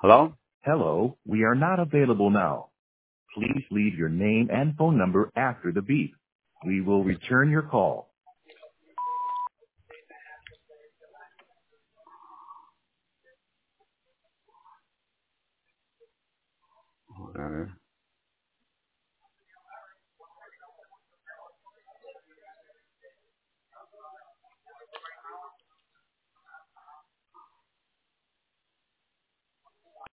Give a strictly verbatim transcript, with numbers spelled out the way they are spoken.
Hello? Hello, we are not available now. Please leave your name and phone number after the beep. We will return your call.